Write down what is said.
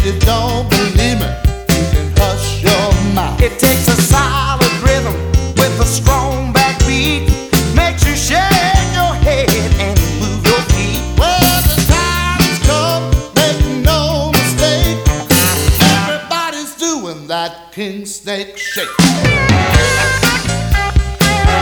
you don't believe me, you can hush your mouth. It takes a solid rhythm with a strong backbeat. Makes you shake your head and move your feet. Well, the time's come, make no mistake. Everybody's doing that king snake shake.